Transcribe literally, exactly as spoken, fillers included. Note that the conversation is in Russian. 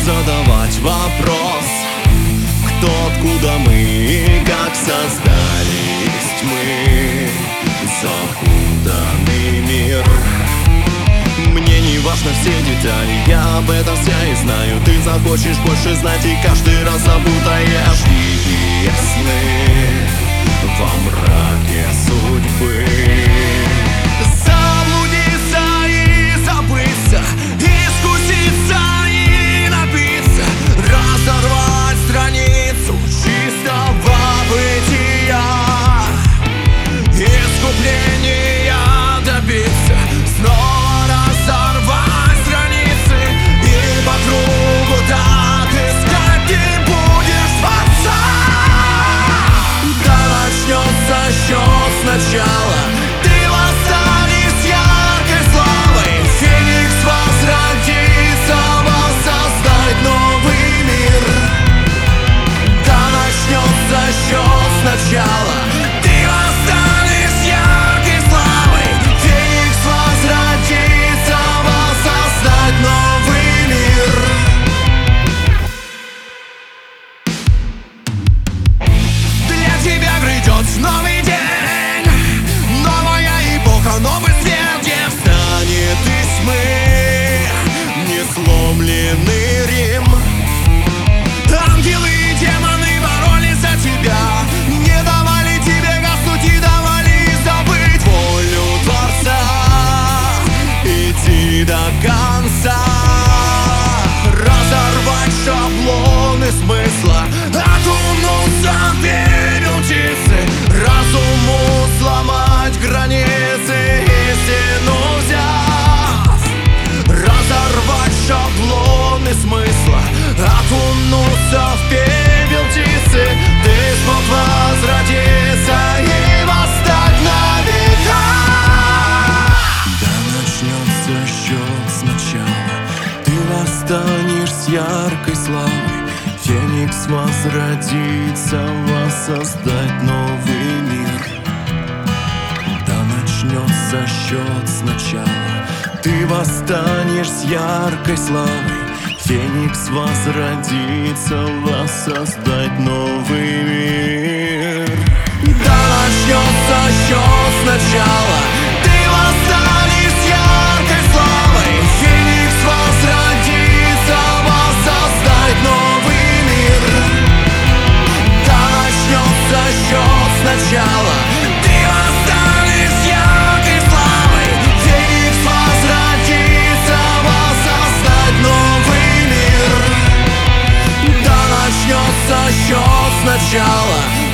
задавать вопрос: кто, откуда мы и как создались мы. Запутанный мир. Мне не важно все детали, я об этом вся и знаю. Ты захочешь больше знать и каждый раз запутаешь дикие сны во мраке судьбы. Заблудиться и забыться, искуситься и напиться, разорвать страницу чистого бытия, искупления добиться, снова разорвать страницы и по кругу так искать ты будешь отца. Да начнется счет сначала, ты восстанешь яркой славой, феникс возродится, воссоздать новый мир. Да начнется счет сначала, ты восстанешь яркой славой, феникс возродится, воссоздать новый мир. Для тебя грядет новый день, новая эпоха, новый свет, где встанет из тьмы несломленный Рим. Ангелы и демоны боролись за тебя, не давали тебе гаснуть и давали забыть волю Творца, идти до конца, разорвать шаблоны смысла, окунуться в пепел птицы, разуму сломать границы, истину взяв, разорвать шаблоны смысла, окунуться в пепел птицы, ты смог возродиться и восстать на века. Да начнется счет сначала, ты восстанешь с яркой славой, феникс возродится, воссоздать новый мир. Да начнется счет сначала, ты восстанешь с яркой славой, феникс возродится, воссоздать новый мир. Да начнется счет сначала, ты восстанешь с яркой славой, феникс возродится, воссоздать новый мир. Да начнется счет сначала, ты восстанешь с яркой славой, феникс возродится, воссоздать новый мир. Да начнется счет сначала,